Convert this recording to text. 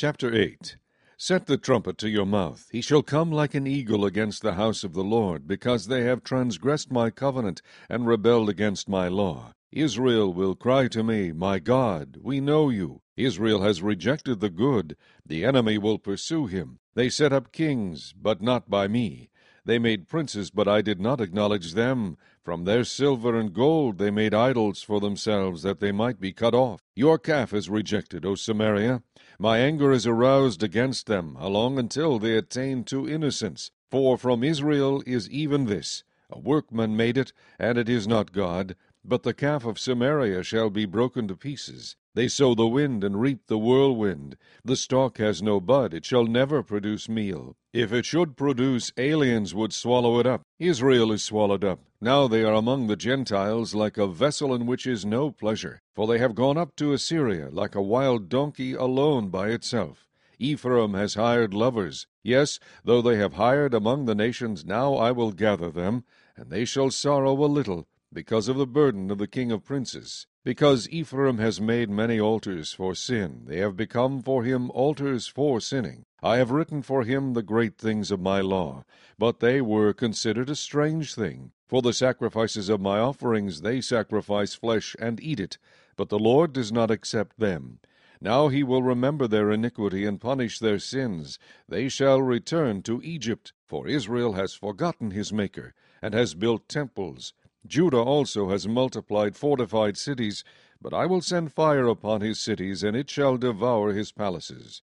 Chapter 8. Set the trumpet to your mouth. He shall come like an eagle against the house of the Lord, because they have transgressed my covenant, and rebelled against my law. Israel will cry to me, My God, we know you. Israel has rejected the good. The enemy will pursue him. They set up kings, but not by me. They made princes, but I did not acknowledge them. From their silver and gold they made idols for themselves, that they might be cut off. Your calf is rejected, O Samaria. My anger is aroused against them, along until they attain to innocence. For from Israel is even this: a workman made it, and it is not God. But the calf of Samaria shall be broken to pieces. They sow the wind and reap the whirlwind. The stalk has no bud, it shall never produce meal. If it should produce, aliens would swallow it up. Israel is swallowed up. Now they are among the Gentiles, like a vessel in which is no pleasure. For they have gone up to Assyria, like a wild donkey alone by itself. Ephraim has hired lovers. Yes, though they have hired among the nations, now I will gather them, and they shall sorrow a little, because of the burden of the king of princes. Because Ephraim has made many altars for sin, they have become for him altars for sinning. I have written for him the great things of my law, but they were considered a strange thing. For the sacrifices of my offerings they sacrifice flesh and eat it, but the Lord does not accept them. Now he will remember their iniquity and punish their sins. They shall return to Egypt, for Israel has forgotten his Maker, and has built temples. Judah also has multiplied fortified cities, but I will send fire upon his cities, and it shall devour his palaces.